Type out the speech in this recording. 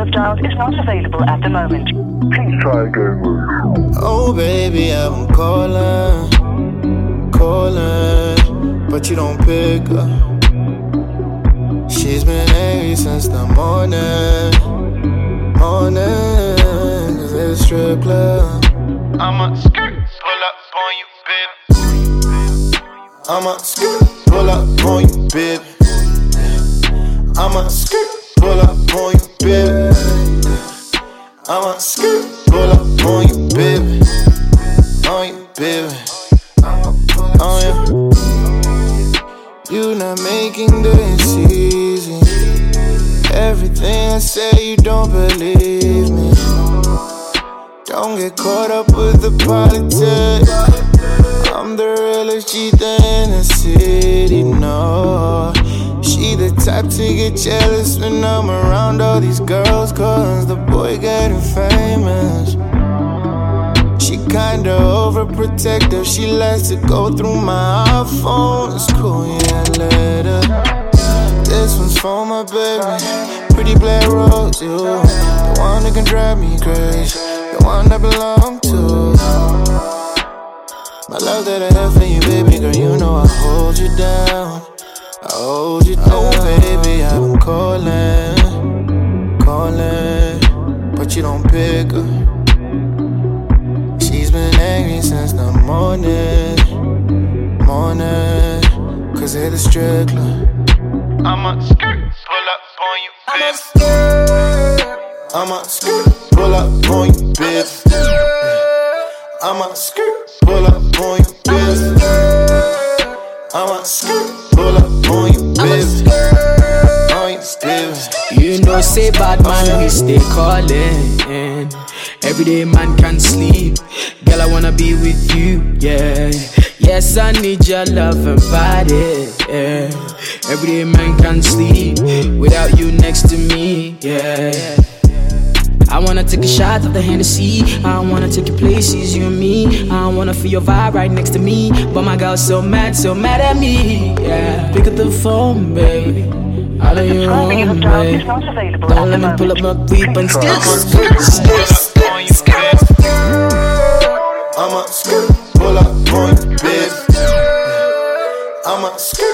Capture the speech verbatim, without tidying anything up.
have dialed is not available at the moment. Please try again. Oh baby, I've been calling, calling, but you don't pick up. She's been angry since the morning, morning, cause it's a strip club. I'm a skirt, pull up on you, baby. I'm a skirt, pull up on you, baby. I'm a skirt, pull up on you, baby. I'm a skirt, pull up on you, baby. On you, baby. On you. You not making this easy. Everything I say, you don't believe me. Don't get caught up with the politics. I'm the realest cheater in the city, no. She the type to get jealous when I'm around all these girls, cause the boy getting famous. She kinda overprotective, she likes to go through my iPhone. It's cool, yeah, later. This one's for my baby, pretty black rose, you. The one that can drive me crazy, the one I belong to. My love that I have for you, baby girl, you know I hold you down. I hold you down. Oh baby, I've been calling, calling, but you don't pick up. She's been angry since the morning, morning, cause it's a strip club. I'm a skirt, pull up on you, baby. I'm a skirt, pull up on you, baby. I'm a skirt, pull up on you, baby. I'm a skirt, pull up on you, baby. On you, baby. You know, say bad man, we stay calling. Everyday man can't sleep. Girl, I wanna be with you, yeah. Yes, I need your love and body, yeah. Everyday man can't sleep without you next to me, yeah. I wanna take a shot of the Hennessy. I wanna take your places, you and me. I wanna feel your vibe right next to me. But my girl's so mad, so mad at me, yeah. Pick up the phone, baby. All of your own, baby. Don't let me pull up my creep and skip, skip, skip, skip, skip. I'm a skirt, pull up on you, baby. I'm a skirt.